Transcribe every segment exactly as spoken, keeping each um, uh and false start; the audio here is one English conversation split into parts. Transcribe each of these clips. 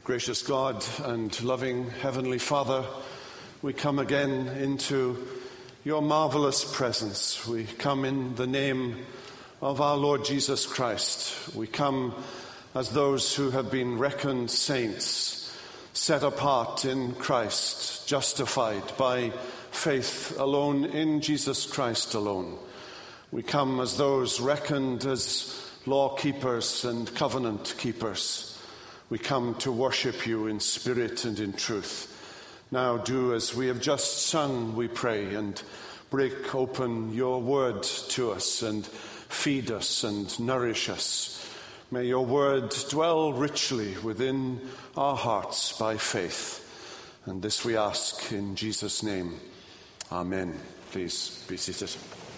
Gracious God and loving Heavenly Father, we come again into your marvelous presence. We come in the name of our Lord Jesus Christ. We come as those who have been reckoned saints, set apart in Christ, justified by faith alone in Jesus Christ alone. We come as those reckoned as law keepers and covenant keepers. We come to worship you in spirit and in truth. Now do as we have just sung, we pray, and break open your word to us and feed us and nourish us. May your word dwell richly within our hearts by faith. And this we ask in Jesus' name. Amen. Please be seated.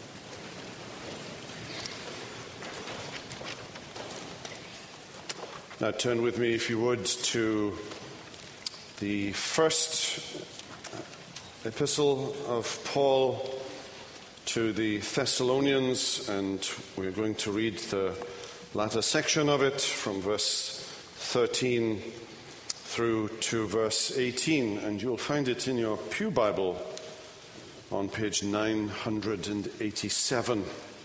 Now turn with me, if you would, to the first epistle of Paul to the Thessalonians, and we're going to read the latter section of it from verse thirteen through to verse eighteen, and you'll find it in your Pew Bible on page nine hundred eighty-seven.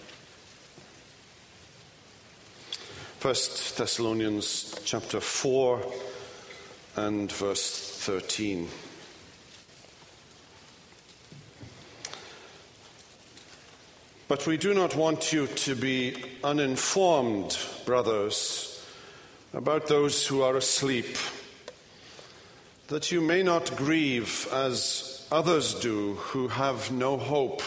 First Thessalonians chapter four and verse thirteen. But we do not want you to be uninformed, brothers, about those who are asleep, that you may not grieve as others do who have no hope.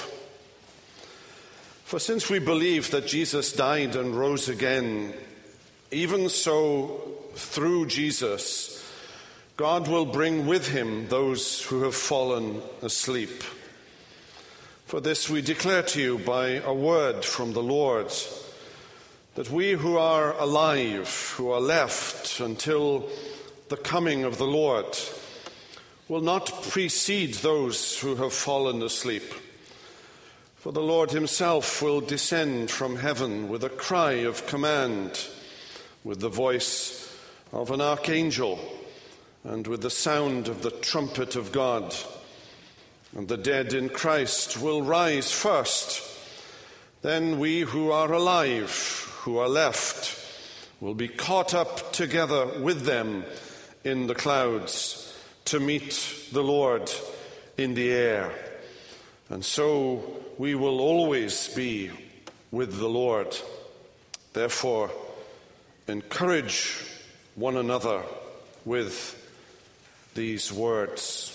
For since we believe that Jesus died and rose again, even so, through Jesus, God will bring with him those who have fallen asleep. For this we declare to you by a word from the Lord, that we who are alive, who are left until the coming of the Lord, will not precede those who have fallen asleep. For the Lord himself will descend from heaven with a cry of command, with the voice of an archangel, and with the sound of the trumpet of God. And the dead in Christ will rise first. Then we who are alive, who are left, will be caught up together with them in the clouds to meet the Lord in the air. And so we will always be with the Lord. Therefore, encourage one another with these words.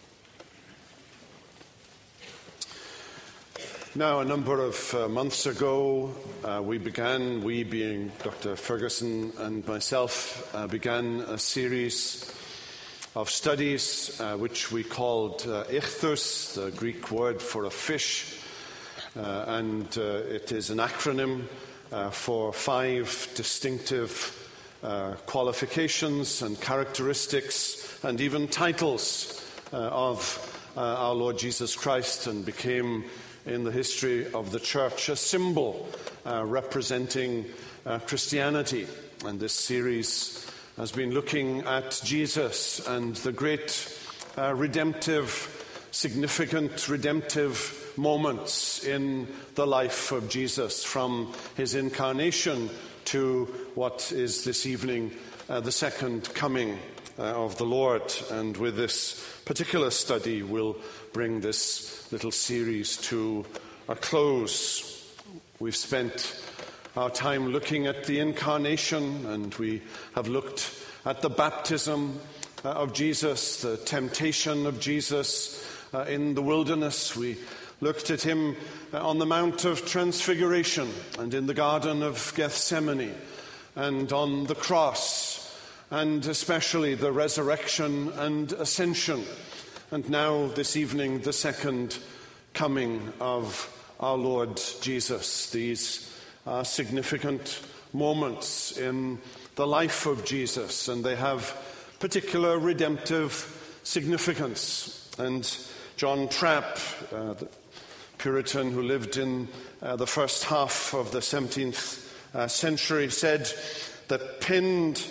Now, a number of uh, months ago, uh, we began, we being Doctor Ferguson and myself, uh, began a series of studies uh, which we called uh, ichthus, the Greek word for a fish, uh, and uh, it is an acronym Uh, for five distinctive uh, qualifications and characteristics and even titles uh, of uh, our Lord Jesus Christ, and became in the history of the church a symbol uh, representing uh, Christianity. And this series has been looking at Jesus and the great uh, redemptive, significant redemptive moments in the life of Jesus, from his incarnation to what is this evening uh, the second coming uh, of the Lord. And with this particular study, we'll bring this little series to a close. We've spent our time looking at the incarnation, and we have looked at the baptism uh, of Jesus, the temptation of Jesus uh, in the wilderness. We looked at him on the Mount of Transfiguration and in the Garden of Gethsemane and on the cross, and especially the resurrection and ascension. And now this evening, the second coming of our Lord Jesus. These are significant moments in the life of Jesus, and they have particular redemptive significance. And John Trapp, uh, the Puritan who lived in uh, the first half of the seventeenth uh, century, said that pinned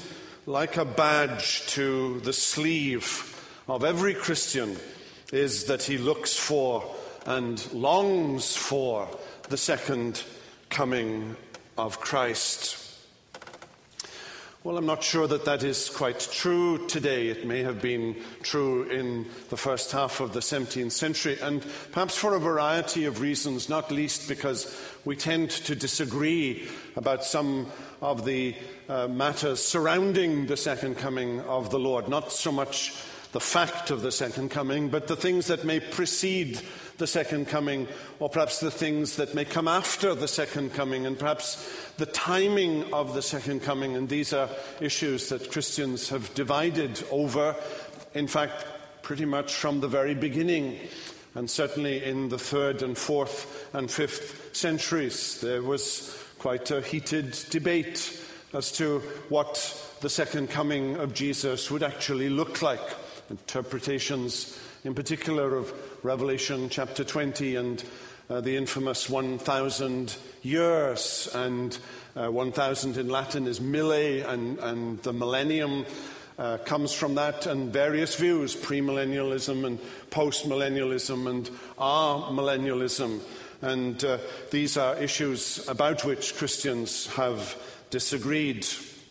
like a badge to the sleeve of every Christian, is that he looks for and longs for the second coming of Christ. Well, I'm not sure that that is quite true today. It may have been true in the first half of the seventeenth century, and perhaps for a variety of reasons, not least because we tend to disagree about some of the uh, matters surrounding the second coming of the Lord. Not so much the fact of the second coming, but the things that may precede the second coming, or perhaps the things that may come after the second coming, and perhaps the timing of the second coming. And these are issues that Christians have divided over, in fact, pretty much from the very beginning. And certainly in the third and fourth and fifth centuries, there was quite a heated debate as to what the second coming of Jesus would actually look like. Interpretations, in particular, of Revelation chapter twenty and uh, the infamous one thousand years, and uh, one thousand in Latin is mille, and, and the millennium uh, comes from that, and various views, premillennialism and postmillennialism and amillennialism. And uh, these are issues about which Christians have disagreed.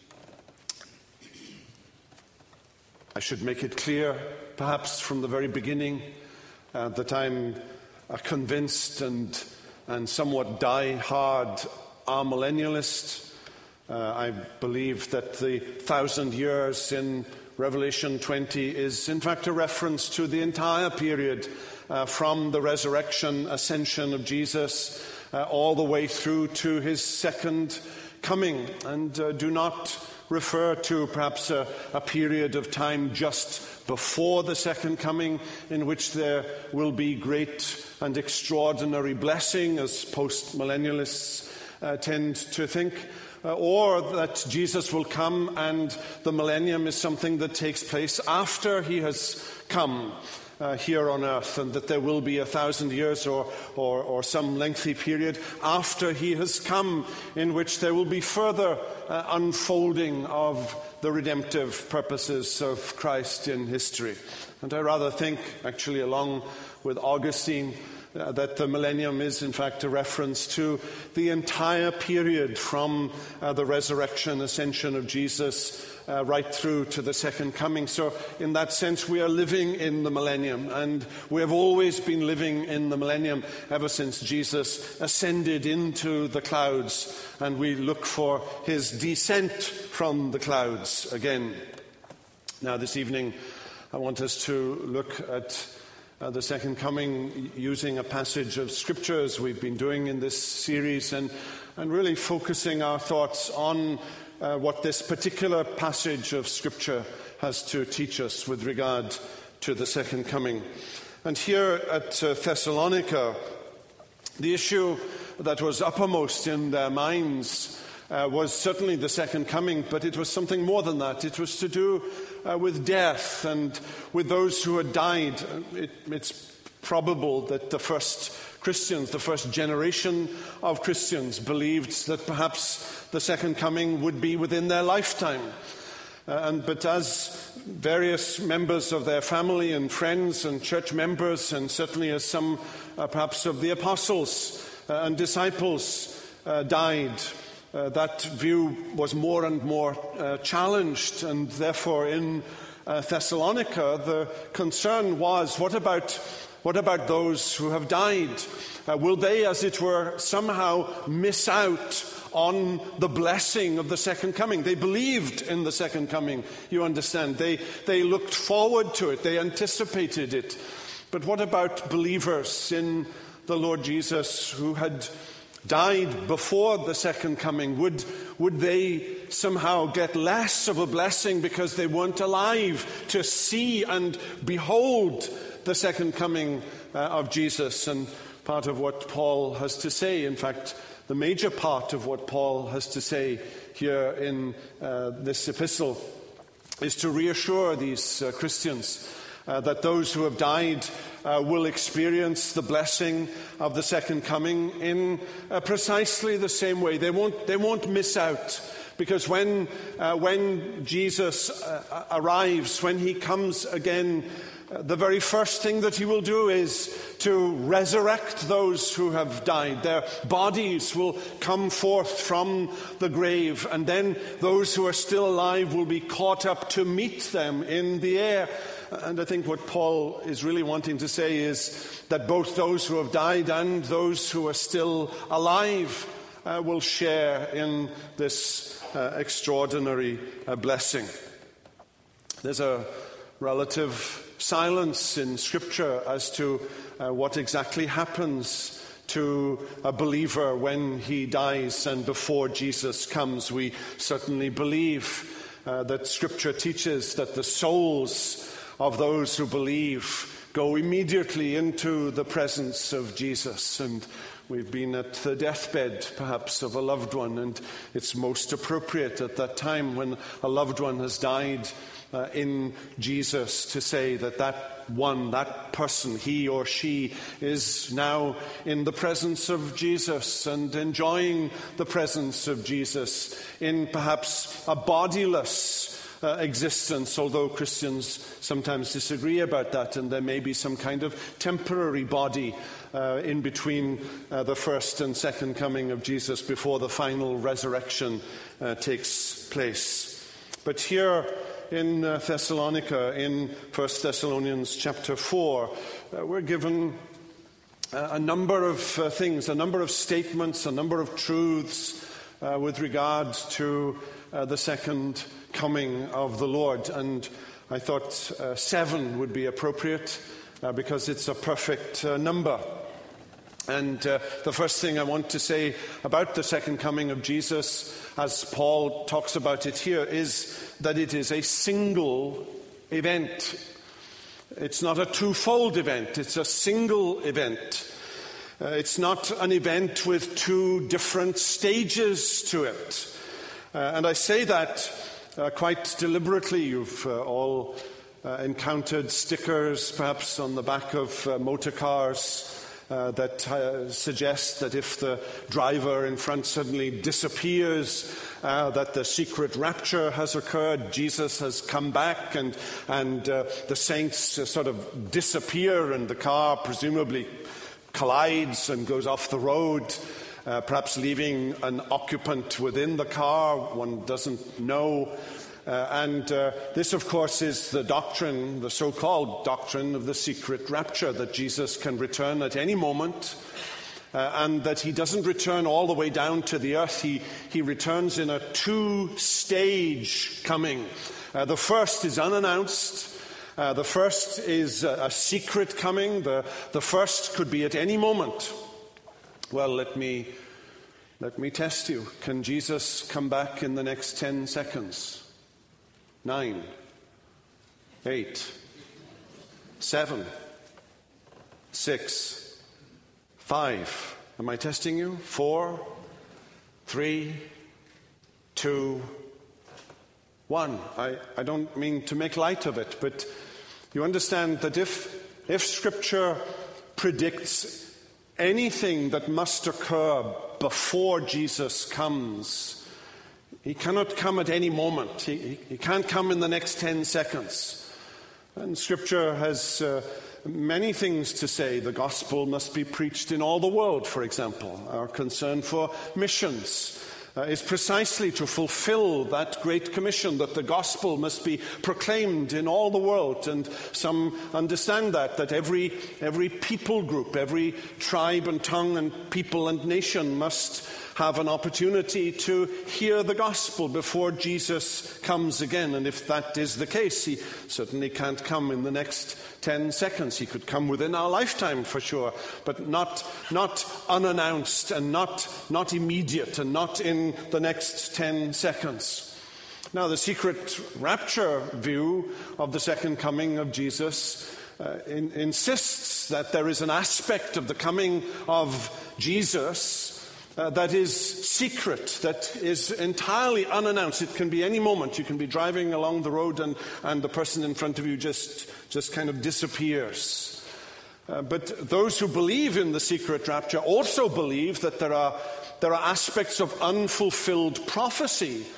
I should make it clear, perhaps from the very beginning, uh, that I'm a convinced and, and somewhat die-hard amillennialist. Uh, I believe that the thousand years in Revelation twenty is in fact a reference to the entire period uh, from the resurrection, ascension of Jesus, uh, all the way through to his second coming, and uh, do not refer to perhaps a, a period of time just before the second coming in which there will be great and extraordinary blessing, as post-millennialists uh, tend to think, uh, or that Jesus will come and the millennium is something that takes place after he has come Uh, here on earth, and that there will be a thousand years or, or, or some lengthy period after he has come in which there will be further uh, unfolding of the redemptive purposes of Christ in history. And I rather think, actually along with Augustine, uh, that the millennium is in fact a reference to the entire period from uh, the resurrection, ascension of Jesus, Uh, right through to the second coming. So in that sense, we are living in the millennium, and we have always been living in the millennium ever since Jesus ascended into the clouds, and we look for his descent from the clouds again. Now this evening, I want us to look at uh, the second coming using a passage of Scripture, as we've been doing in this series, and, and really focusing our thoughts on Uh, what this particular passage of Scripture has to teach us with regard to the second coming. And here at uh, Thessalonica, the issue that was uppermost in their minds uh, was certainly the second coming, but it was something more than that. It was to do uh, with death and with those who had died. It, it's probable that the first Christians, the first generation of Christians, believed that perhaps the second coming would be within their lifetime. Uh, and, but as various members of their family and friends and church members, and certainly as some uh, perhaps of the apostles uh, and disciples uh, died, uh, that view was more and more uh, challenged. And therefore in uh, Thessalonica, the concern was, what about What about those who have died? Uh, will they, as it were, somehow miss out on the blessing of the second coming? They believed in the second coming, you understand. They, they looked forward to it. They anticipated it. But what about believers in the Lord Jesus who had died before the second coming? Would, would they somehow get less of a blessing because they weren't alive to see and behold the second coming uh, of Jesus? And part of what Paul has to say, in fact, the major part of what Paul has to say here in uh, this epistle, is to reassure these uh, Christians uh, that those who have died uh, will experience the blessing of the second coming in uh, precisely the same way. They won't, they won't miss out, Because when, uh, when Jesus uh, arrives, when he comes again, uh, the very first thing that he will do is to resurrect those who have died. Their bodies will come forth from the grave, and then those who are still alive will be caught up to meet them in the air. And I think what Paul is really wanting to say is that both those who have died and those who are still alive uh, will share in this uh, extraordinary uh, blessing. There's a relative silence in Scripture as to uh, what exactly happens to a believer when he dies and before Jesus comes. We certainly believe uh, that Scripture teaches that the souls of those who believe go immediately into the presence of Jesus. And we've been at the deathbed, perhaps, of a loved one, and it's most appropriate at that time when a loved one has died uh, in Jesus to say that that one, that person, he or she, is now in the presence of Jesus and enjoying the presence of Jesus in perhaps a bodiless Uh, existence, although Christians sometimes disagree about that, and there may be some kind of temporary body uh, in between uh, the first and second coming of Jesus before the final resurrection uh, takes place. But here in uh, Thessalonica, in First Thessalonians chapter four, uh, we're given uh, a number of uh, things, a number of statements, a number of truths uh, with regard to uh, the second coming of the Lord. And I thought uh, seven would be appropriate uh, because it's a perfect uh, number. And uh, the first thing I want to say about the second coming of Jesus, as Paul talks about it here, is that it is a single event. It's not a twofold event, it's a single event. Uh, it's not an event with two different stages to it. Uh, and I say that Uh, quite deliberately. You've uh, all uh, encountered stickers, perhaps on the back of uh, motor cars, uh, that uh, suggest that if the driver in front suddenly disappears, uh, that the secret rapture has occurred, Jesus has come back, and, and uh, the saints uh, sort of disappear, and the car presumably collides and goes off the road. Uh, perhaps leaving an occupant within the car, one doesn't know. Uh, and uh, this, of course, is the doctrine, the so-called doctrine of the secret rapture, that Jesus can return at any moment, uh, and that he doesn't return all the way down to the earth. He, he returns in a two-stage coming. Uh, the first is unannounced. Uh, the first is a, a secret coming. The, the first could be at any moment. Well, let me, let me test you. Can Jesus come back in the next ten seconds? Nine, eight, seven, six, five. Am I testing you? Four, three, two, one. I, I don't mean to make light of it, but you understand that if, if Scripture predicts anything that must occur before Jesus comes, he cannot come at any moment. He, he, he can't come in the next ten seconds. And Scripture has uh, many things to say. The gospel must be preached in all the world, for example. Our concern for missions uh, is precisely to fulfill that great commission, that the gospel must be proclaimed in all the world. And some understand that, that every, every people group, every tribe and tongue and people and nation must have an opportunity to hear the gospel before Jesus comes again. And if that is the case, he certainly can't come in the next ten seconds. He could come within our lifetime for sure, but not, not unannounced and not, not immediate and not in the next ten seconds. Now, the secret rapture view of the second coming of Jesus uh, in, insists that there is an aspect of the coming of Jesus Uh, that is secret, that is entirely unannounced. It can be any moment. You can be driving along the road and, and the person in front of you just, just kind of disappears. Uh, but those who believe in the secret rapture also believe that there are, there are aspects of unfulfilled prophecy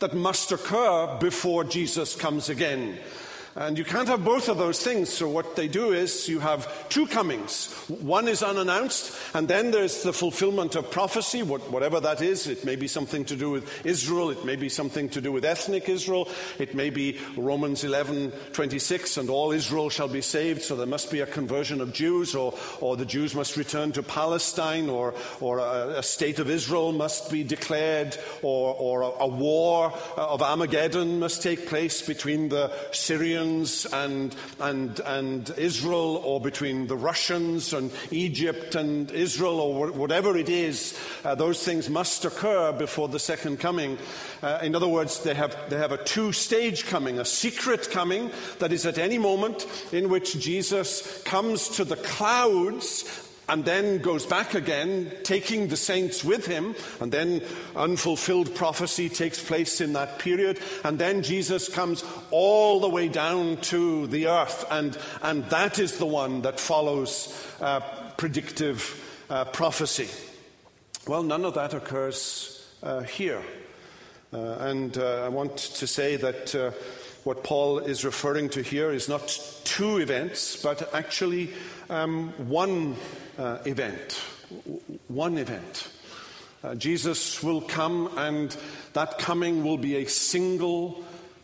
that must occur before Jesus comes again. And you can't have both of those things. So what they do is you have two comings. One is unannounced, and then there's the fulfillment of prophecy, whatever that is. It may be something to do with Israel. It may be something to do with ethnic Israel. It may be Romans eleven twenty-six, and all Israel shall be saved. So there must be a conversion of Jews, or, or the Jews must return to Palestine, or, or a, a state of Israel must be declared, or, or a, a war of Armageddon must take place between the Syrians and, and, and Israel, or between the Russians and Egypt and Israel, or whatever it is. Uh, those things must occur before the second coming. Uh, in other words, they have, they have a two-stage coming, a secret coming that is at any moment, in which Jesus comes to the clouds and then goes back again, taking the saints with him, and then unfulfilled prophecy takes place in that period, and then Jesus comes all the way down to the earth, and, and that is the one that follows uh, predictive uh, prophecy. Well, none of that occurs uh, here. Uh, and uh, I want to say that uh, what Paul is referring to here is not two events, but actually um, one Uh, event. One event. Uh, Jesus will come, and that coming will be a single,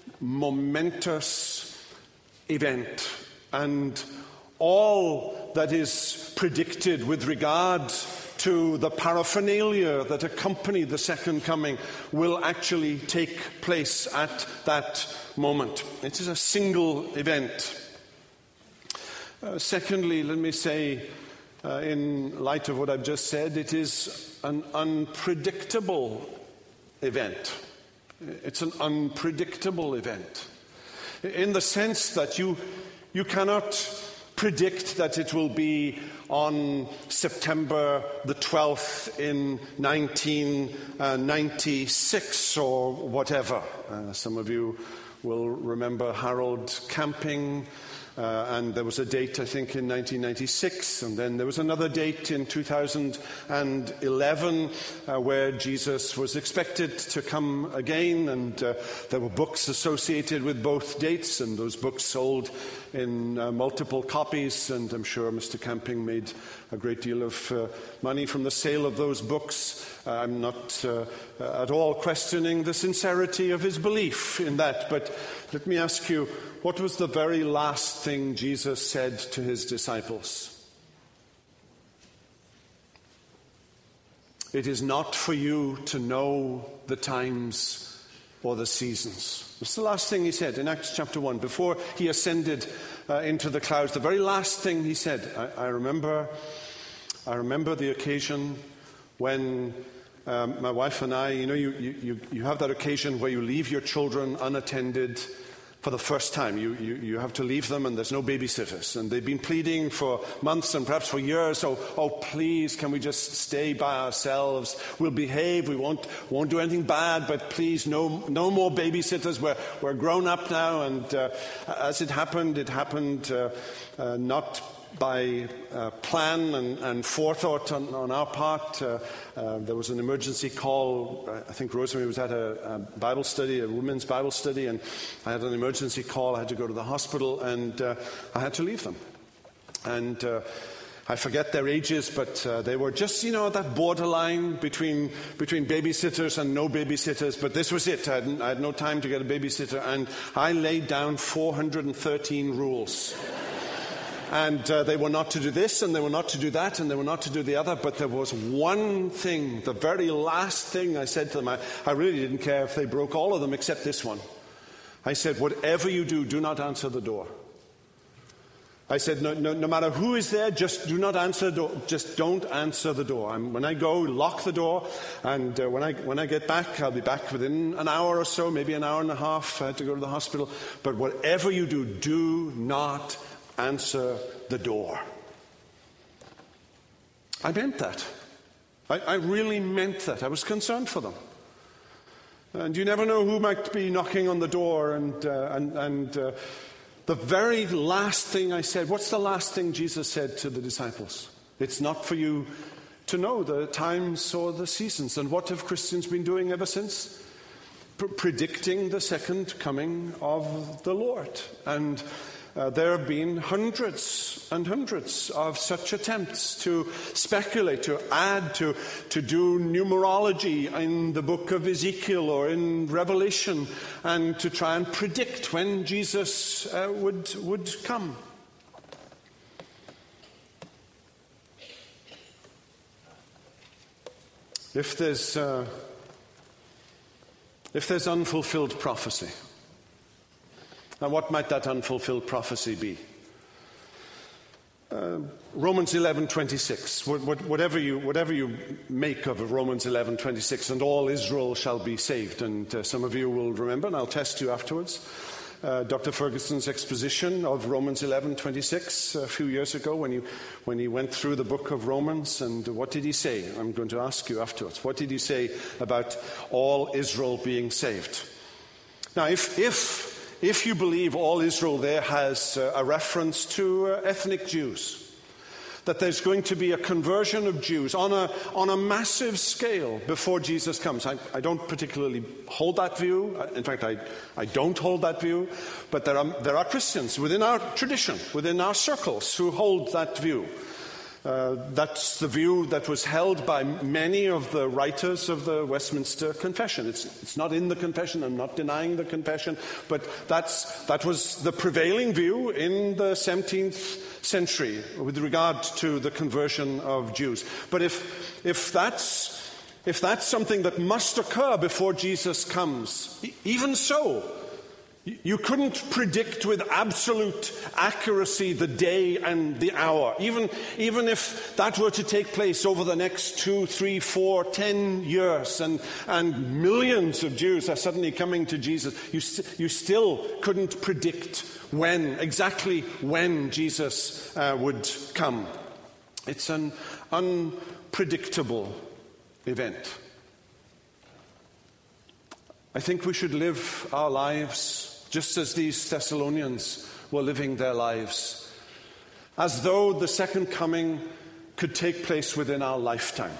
momentous event. And all that is predicted with regard to the paraphernalia that accompany the second coming will actually take place at that moment. It is a single event. Uh, secondly, let me say, Uh, in light of what I've just said, it is an unpredictable event. It's an unpredictable event. In the sense that you, you cannot predict that it will be on September the twelfth in nineteen ninety-six or whatever. Uh, some of you will remember Harold Camping. Uh, and there was a date, I think, in nineteen ninety-six, and then there was another date in two thousand eleven uh, where Jesus was expected to come again, and uh, there were books associated with both dates, and those books sold in uh, multiple copies, and I'm sure Mister Camping made a great deal of uh, money from the sale of those books. Uh, I'm not uh, at all questioning the sincerity of his belief in that, but let me ask you, what was the very last thing Jesus said to his disciples? It is not for you to know the times or the seasons. It's the last thing he said in Acts chapter one. Before he ascended uh, into the clouds, the very last thing he said, I, I remember I remember the occasion when um, my wife and I, you know, you, you, you have that occasion where you leave your children unattended for the first time. You, you, you have to leave them, and there's no babysitters. And they've been pleading for months and perhaps for years, oh, oh, please, can we just stay by ourselves? We'll behave, we won't, won't do anything bad, but please, no, no more babysitters. We're, we're grown up now. And uh, as it happened, it happened uh, uh, not by uh, plan and, and forethought on, on our part. Uh, uh, there was an emergency call. I think Rosemary was at a, a Bible study, a women's Bible study, and I had an emergency call. I had to go to the hospital, and uh, I had to leave them. And uh, I forget their ages, but uh, they were just, you know, that borderline between between babysitters and no babysitters. But this was it. I, hadn't, I had no time to get a babysitter, and I laid down four hundred thirteen rules. And uh, they were not to do this, and they were not to do that, and they were not to do the other. But there was one thing, the very last thing I said to them. I, I really didn't care if they broke all of them except this one. I said, whatever you do, do not answer the door. I said, no, no, no matter who is there, just do not answer the door. Just don't answer the door. I'm, when I go, lock the door, and uh, when I when I get back, I'll be back within an hour or so, maybe an hour and a half. I had to go to the hospital. But whatever you do, do not answer the door. I meant that. I, I really meant that. I was concerned for them. And you never know who might be knocking on the door. And, uh, and, and uh, the very last thing I said, what's the last thing Jesus said to the disciples? It's not for you to know the times or the seasons. And what have Christians been doing ever since? pr- predicting the second coming of the Lord. And Uh, there have been hundreds and hundreds of such attempts to speculate, to add, to, to do numerology in the book of Ezekiel or in Revelation, and to try and predict when Jesus uh, would, would come. If there's, uh, if there's unfulfilled prophecy, now, what might that unfulfilled prophecy be? Uh, Romans eleven twenty-six. Whatever you, whatever you make of Romans eleven twenty-six, and all Israel shall be saved. And uh, some of you will remember, and I'll test you afterwards, uh, Doctor Ferguson's exposition of Romans eleven twenty-six a few years ago when he, when he went through the book of Romans. And what did he say? I'm going to ask you afterwards. What did he say about all Israel being saved? Now, if... if If you believe all Israel there has uh, a reference to uh, ethnic Jews, that there's going to be a conversion of Jews on a, on a massive scale before Jesus comes. I, I don't particularly hold that view. In fact, I, I don't hold that view. But there are, there are Christians within our tradition, within our circles, who hold that view. Uh, that's the view that was held by many of the writers of the Westminster Confession. It's, it's not in the Confession. I'm not denying the Confession. But that's, that was the prevailing view in the seventeenth century with regard to the conversion of Jews. But if, if, that's, if that's something that must occur before Jesus comes, even so, you couldn't predict with absolute accuracy the day and the hour. Even, even if that were to take place over the next two, three, four, ten years, and, and millions of Jews are suddenly coming to Jesus, you, st- you still couldn't predict when, exactly when Jesus uh, would come. It's an unpredictable event. I think we should live our lives just as these Thessalonians were living their lives, as though the second coming could take place within our lifetime.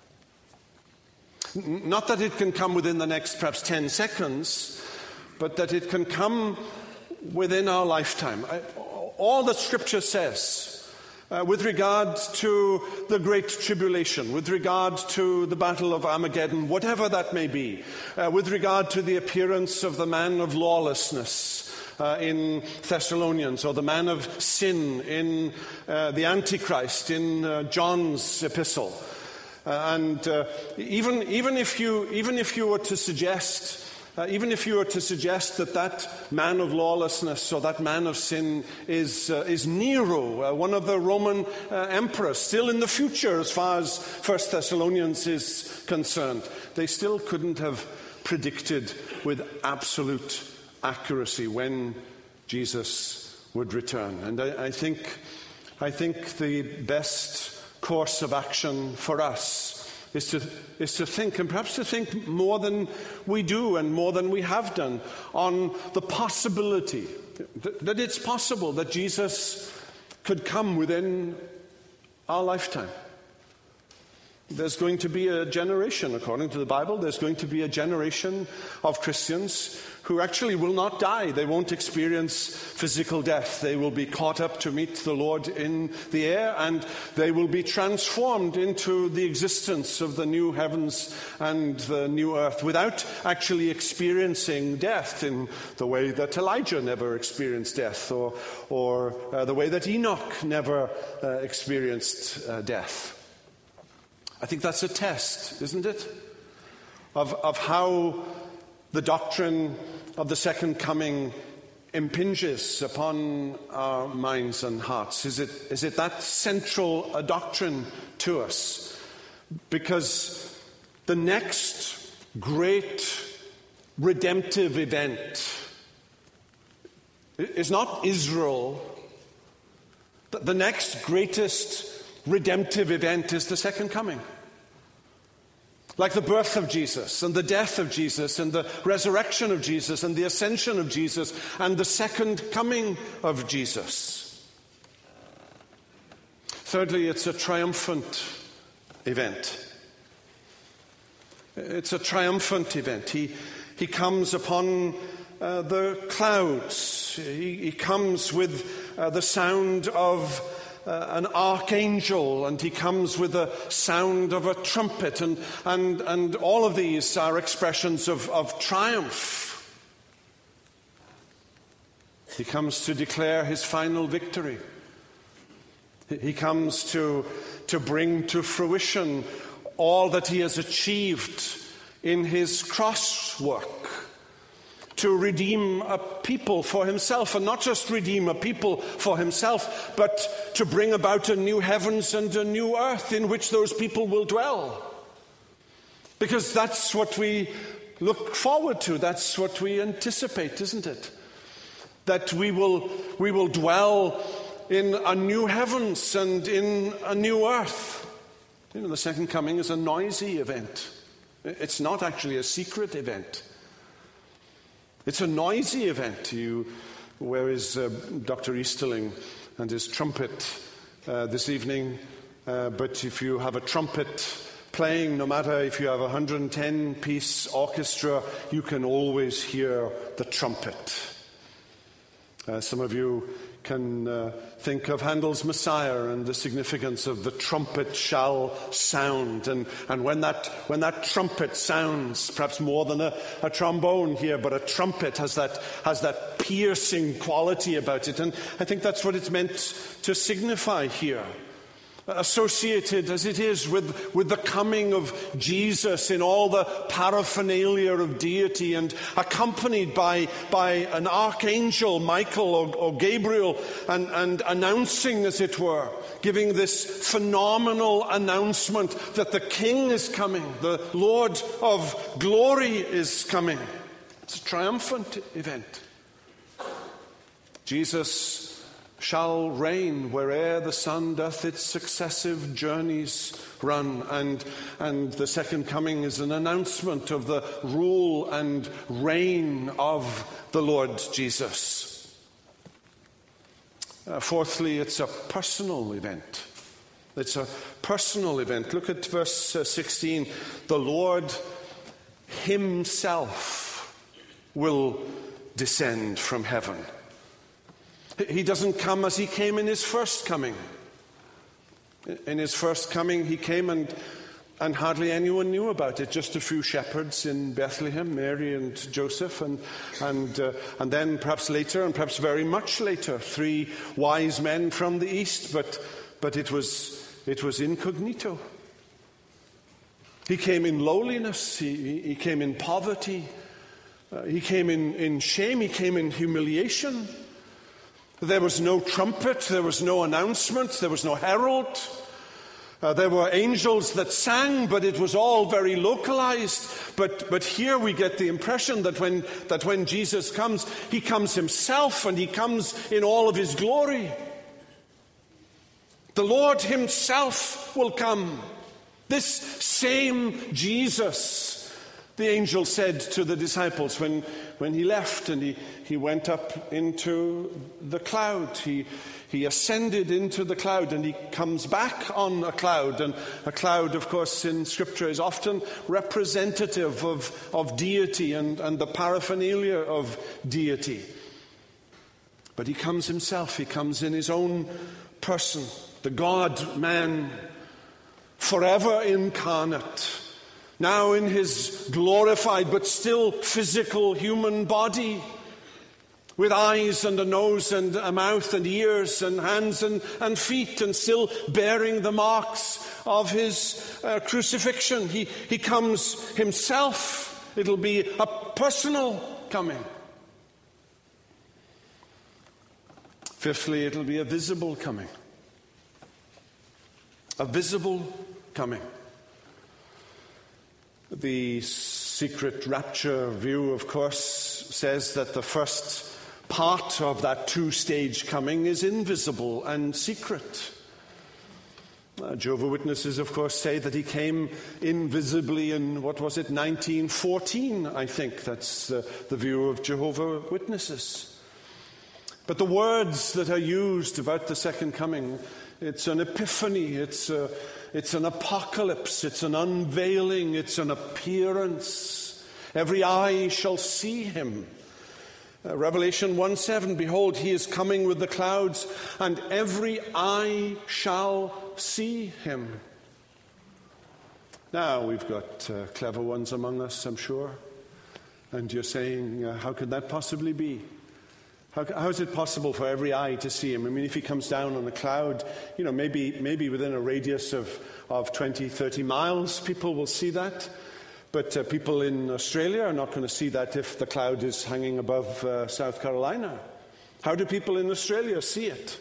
N- not that it can come within the next perhaps ten seconds, but that it can come within our lifetime. I, all that Scripture says Uh, with regard to the Great Tribulation, with regard to the Battle of Armageddon, whatever that may be, uh, with regard to the appearance of the man of lawlessness uh, in Thessalonians, or the man of sin in uh, the Antichrist in uh, John's epistle. Uh, and uh, even, even, if you, even if you were to suggest Uh, even if you were to suggest that that man of lawlessness or that man of sin is, uh, is Nero, uh, one of the Roman uh, emperors, still in the future as far as First Thessalonians is concerned, they still couldn't have predicted with absolute accuracy when Jesus would return. And I, I think, I think the best course of action for us Is to, is to think, and perhaps to think more than we do and more than we have done, on the possibility that, that it's possible that Jesus could come within our lifetime. There's going to be a generation, according to the Bible, there's going to be a generation of Christians who actually will not die. They won't experience physical death. They will be caught up to meet the Lord in the air, and they will be transformed into the existence of the new heavens and the new earth without actually experiencing death in the way that Elijah never experienced death, or, or uh, the way that Enoch never uh, experienced uh, death. I think that's a test, isn't it, of, of how the doctrine of the second coming impinges upon our minds and hearts. Is it, is it that central a doctrine to us? Because the next great redemptive event is not Israel. The next greatest redemptive event is the second coming. Like the birth of Jesus, and the death of Jesus, and the resurrection of Jesus, and the ascension of Jesus, and the second coming of Jesus. Thirdly, it's a triumphant event. It's a triumphant event. He, he comes upon uh, the clouds. He, he comes with uh, the sound of uh, an archangel, and he comes with the sound of a trumpet, and, and, and all of these are expressions of, of triumph. He comes to declare his final victory. He comes to, to bring to fruition all that he has achieved in his cross work, to redeem a people for himself, and not just redeem a people for himself, but to bring about a new heavens and a new earth in which those people will dwell. Because that's what we look forward to, that's what we anticipate, isn't it? That we will, we will dwell in a new heavens and in a new earth. You know, the second coming is a noisy event. It's not actually a secret event. It's a noisy event. You, where is uh, Doctor Easterling and his trumpet uh, this evening? Uh, but if you have a trumpet playing, no matter if you have a one hundred ten piece orchestra, you can always hear the trumpet. Uh, some of you can uh, think of Handel's Messiah and the significance of the trumpet shall sound. And, and when that when that trumpet sounds, perhaps more than a, a trombone here, but a trumpet has that has that piercing quality about it. And I think that's what it's meant to signify here. Associated as it is with, with the coming of Jesus in all the paraphernalia of deity, and accompanied by, by an archangel, Michael or, or Gabriel, and, and announcing, as it were, giving this phenomenal announcement that the King is coming, the Lord of glory is coming. It's a triumphant event. Jesus shall reign where'er the sun doth its successive journeys run. And, and the second coming is an announcement of the rule and reign of the Lord Jesus. Uh, fourthly, it's a personal event. It's a personal event. Look at verse uh, sixteen. The Lord himself will descend from heaven. He doesn't come as he came in his first coming. In his first coming, he came and, and hardly anyone knew about it. Just a few shepherds in Bethlehem, Mary and Joseph, and and uh, and then perhaps later, and perhaps very much later, three wise men from the east. But but it was it was incognito. He came in lowliness. He he came in poverty. Uh, he came in in shame. He came in humiliation. There was no trumpet, there was no announcement, there was no herald. Uh, there were angels that sang, but it was all very localized. But but here we get the impression that when that when Jesus comes, he comes himself, and he comes in all of his glory. The Lord himself will come. This same Jesus, the angel said to the disciples when, when he left and he, he went up into the cloud. He, he ascended into the cloud, and he comes back on a cloud. And a cloud, of course, in Scripture is often representative of, of deity and, and the paraphernalia of deity. But he comes himself. He comes in his own person, the God-man, forever incarnate. Now in his glorified but still physical human body, with eyes and a nose and a mouth and ears and hands and, and feet, and still bearing the marks of his uh, crucifixion. He, he comes himself. It'll be a personal coming. Fifthly, it'll be a visible coming. A visible coming. The secret rapture view, of course, says that the first part of that two-stage coming is invisible and secret. Uh, Jehovah's Witnesses, of course, say that he came invisibly in, what was it, nineteen fourteen, I think. That's uh, the view of Jehovah's Witnesses. But the words that are used about the second coming, it's an epiphany, it's a It's an apocalypse, it's an unveiling, it's an appearance. Every eye shall see him. Uh, Revelation one seven, behold, he is coming with the clouds, and every eye shall see him. Now, we've got uh, clever ones among us, I'm sure. And you're saying, uh, how could that possibly be? How, how is it possible for every eye to see him? I mean, if he comes down on a cloud, you know, maybe maybe within a radius of, of twenty, thirty miles, people will see that. But uh, people in Australia are not going to see that if the cloud is hanging above uh, South Carolina. How do people in Australia see it?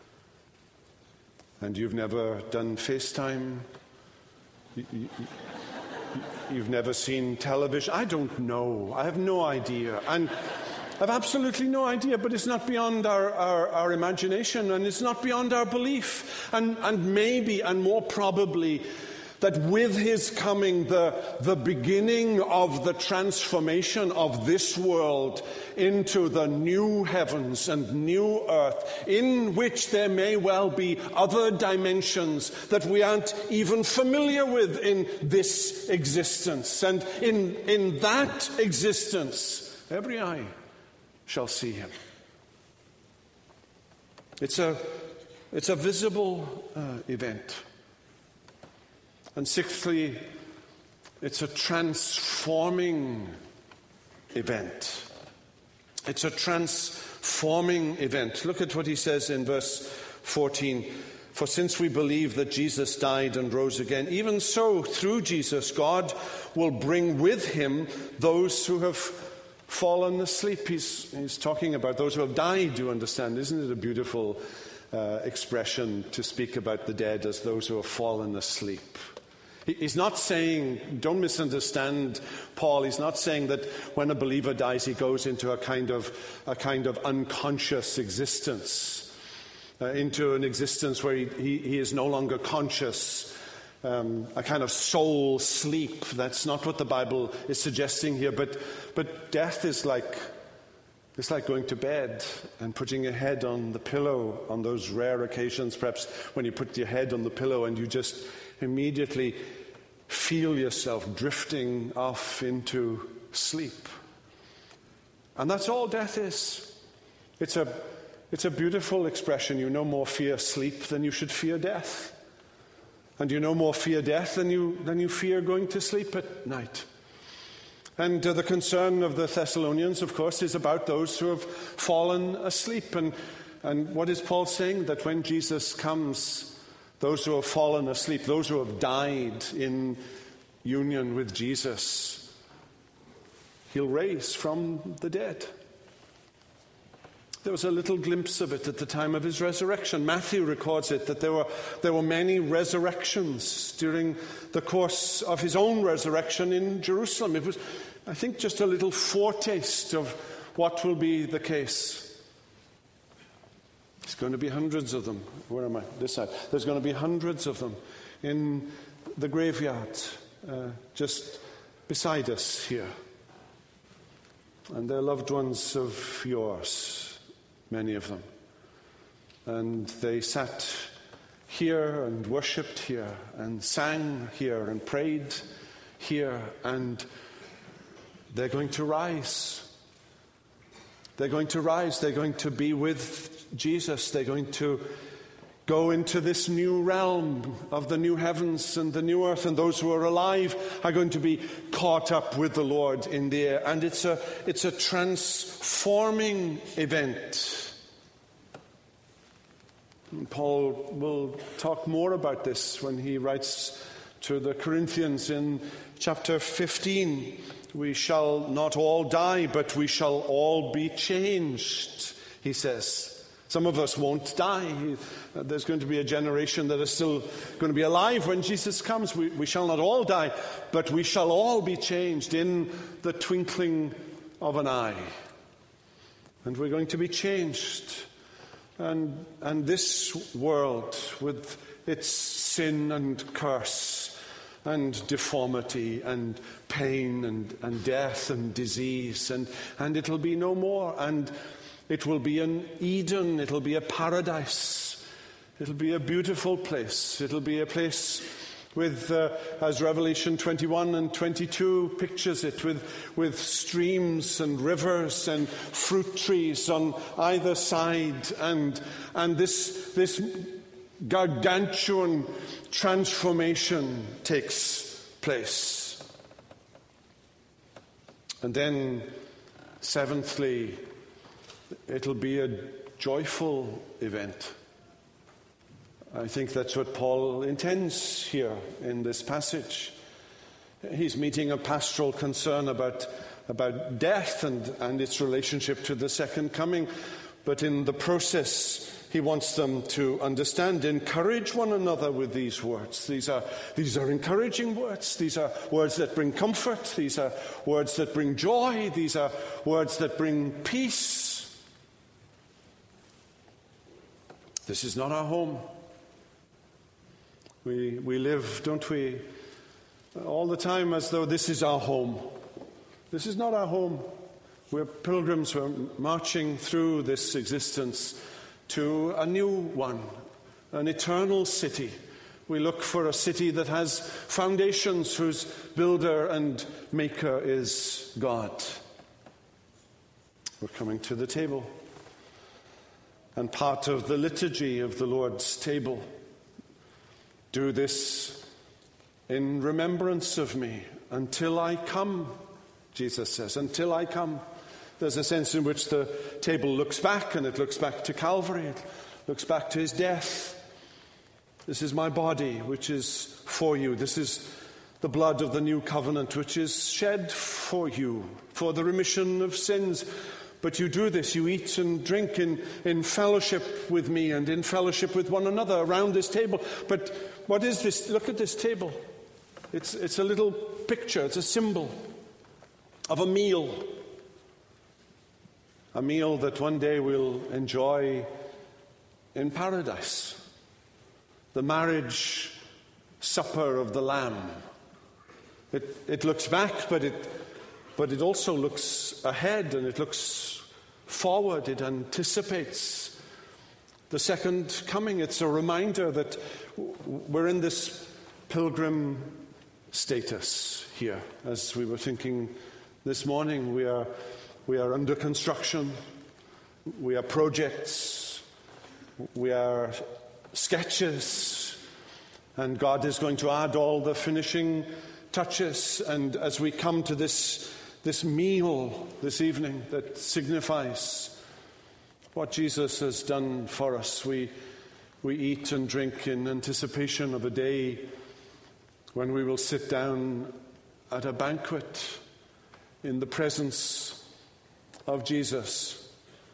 And you've never done FaceTime? You, you, you've never seen television? I don't know. I have no idea. And I have absolutely no idea, but it's not beyond our, our, our imagination, and it's not beyond our belief. And, and maybe, and more probably, that with his coming, the, the beginning of the transformation of this world into the new heavens and new earth, in which there may well be other dimensions that we aren't even familiar with in this existence. And in, in that existence, every eye shall see him. It's a, it's a visible uh, event. And sixthly, it's a transforming event. It's a transforming event. Look at what he says in verse fourteen. For since we believe that Jesus died and rose again, even so, through Jesus, God will bring with him those who have fallen asleep. He's, he's talking about those who have died, you understand. Isn't it a beautiful uh, expression to speak about the dead as those who have fallen asleep? He's not saying, don't misunderstand Paul, he's not saying that when a believer dies he goes into a kind of a kind of unconscious existence, uh, into an existence where he, he, he is no longer conscious, um, a kind of soul sleep. That's not what the Bible is suggesting here, but but death is like it's like going to bed and putting your head on the pillow on those rare occasions, perhaps when you put your head on the pillow and you just immediately feel yourself drifting off into sleep. And that's all death is. It's a, it's a beautiful expression. You no more fear sleep than you should fear death. And you no more fear death than you, than you fear going to sleep at night. And uh, the concern of the Thessalonians, of course, is about those who have fallen asleep. And, and what is Paul saying? That when Jesus comes, those who have fallen asleep, those who have died in union with Jesus, he'll raise from the dead. There was a little glimpse of it at the time of his resurrection. Matthew records it, that there were, there were many resurrections during the course of his own resurrection in Jerusalem. It was, I think, just a little foretaste of what will be the case. There's going to be hundreds of them. Where am I? This side. There's going to be hundreds of them in the graveyard uh, just beside us here. And they're loved ones of yours, many of them. And they sat here and worshipped here and sang here and prayed here, and they're going to rise. They're going to rise. They're going to be with Jesus. They're going to go into this new realm of the new heavens and the new earth, and those who are alive are going to be caught up with the Lord in the air. And it's a, it's a transforming event. And Paul will talk more about this when he writes to the Corinthians in chapter fifteen. We shall not all die, but we shall all be changed, he says. Some of us won't die. There's going to be a generation that is still going to be alive when Jesus comes. We, we shall not all die, but we shall all be changed in the twinkling of an eye. And we're going to be changed. And, and this world, with its sin and curse and deformity and pain and, and death and disease, and, and it'll be no more. And it will be an Eden. It'll be a paradise. It'll be a beautiful place. It'll be a place with, uh, as Revelation twenty-one and twenty-two pictures it, with, with streams and rivers and fruit trees on either side, and, and this, this gargantuan transformation takes place. And then, seventhly, it'll be a joyful event. I think that's what Paul intends here in this passage. He's meeting a pastoral concern about, about death and, and its relationship to the second coming. But in the process, he wants them to understand, encourage one another with these words. These are, these are encouraging words. These are words that bring comfort. These are words that bring joy. These are words that bring peace. This is not our home. We, we live, don't we, all the time as though this is our home. This is not our home. We're pilgrims. We're marching through this existence to a new one, an eternal city. We look for a city that has foundations, whose builder and maker is God. We're coming to the table. And part of the liturgy of the Lord's table, do this in remembrance of me until I come, Jesus says, until I come. There's a sense in which the table looks back, and it looks back to Calvary. It looks back to his death. This is my body, which is for you. This is the blood of the new covenant, which is shed for you, for the remission of sins. But you do this, you eat and drink in, in fellowship with me and in fellowship with one another around this table. But what is this? Look at this table. It's, it's a little picture, it's a symbol of a meal. A meal that one day we'll enjoy in paradise. The marriage supper of the Lamb. It, it looks back, but it, but it also looks ahead, and it looks forward. It anticipates the second coming. It's a reminder that we're in this pilgrim status here. As we were thinking this morning, we are we are under construction. We are projects. We are sketches. And God is going to add all the finishing touches. And as we come to this this meal this evening that signifies what Jesus has done for us, we we eat and drink in anticipation of a day when we will sit down at a banquet in the presence of Jesus.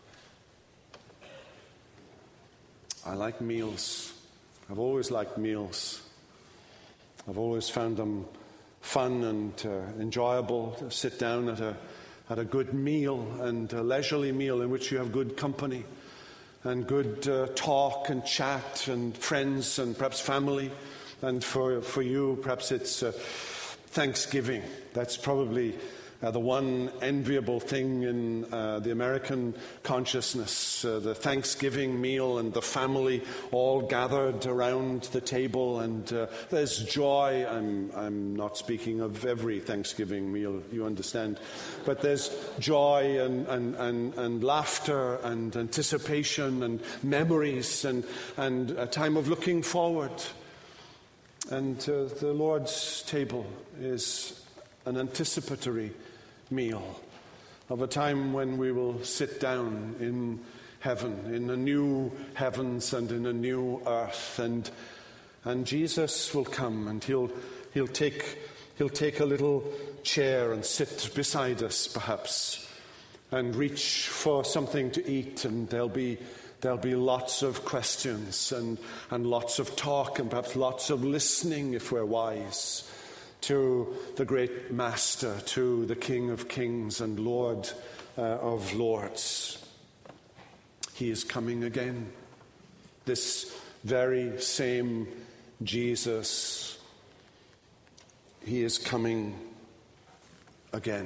I like meals. I've always liked meals. I've always found them fun and uh, enjoyable to sit down at a at a good meal, and a leisurely meal in which you have good company and good uh, talk and chat and friends and perhaps family. And for for you, perhaps it's uh, Thanksgiving. That's probably Uh, the one enviable thing in uh, the American consciousness, uh, the Thanksgiving meal and the family all gathered around the table, and uh, there's joy. I'm, I'm not speaking of every Thanksgiving meal, you understand, but there's joy and, and, and, and laughter and anticipation and memories and, and a time of looking forward. And uh, the Lord's table is an anticipatory meal of a time when we will sit down in heaven, in a new heavens and in a new earth, and and Jesus will come, and he'll he'll take he'll take a little chair and sit beside us, perhaps, and reach for something to eat, and there'll be there'll be lots of questions and and lots of talk, and perhaps lots of listening if we're wise, to the great Master, to the King of Kings and Lord uh, of Lords. He is coming again. This very same Jesus, he is coming again.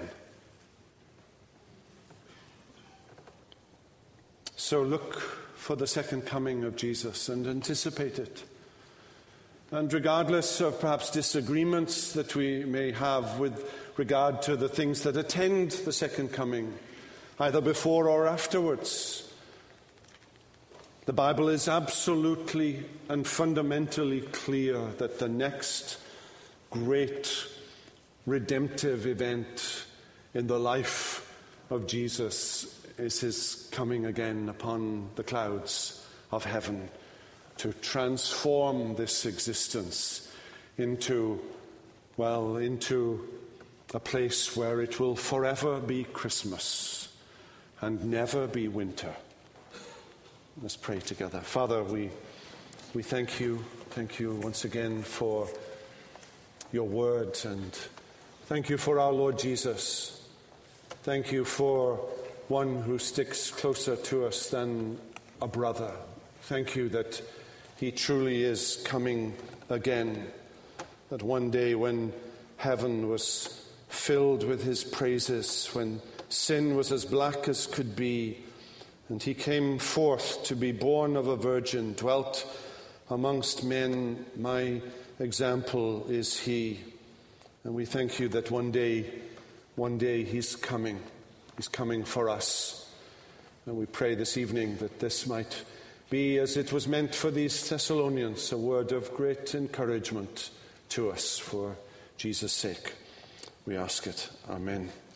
So look for the second coming of Jesus and anticipate it. And regardless of perhaps disagreements that we may have with regard to the things that attend the second coming, either before or afterwards, the Bible is absolutely and fundamentally clear that the next great redemptive event in the life of Jesus is his coming again upon the clouds of heaven to transform this existence into, well, into a place where it will forever be Christmas and never be winter. Let's pray together. Father, we we thank you, thank you once again for your word, and thank you for our Lord Jesus. Thank you for one who sticks closer to us than a brother. Thank you that he truly is coming again, that one day when heaven was filled with his praises, when sin was as black as could be, and he came forth to be born of a virgin, dwelt amongst men, my example is he. And we thank you that one day, one day he's coming. He's coming for us. And we pray this evening that this might be, as it was meant for these Thessalonians, a word of great encouragement to us for Jesus' sake. We ask it. Amen.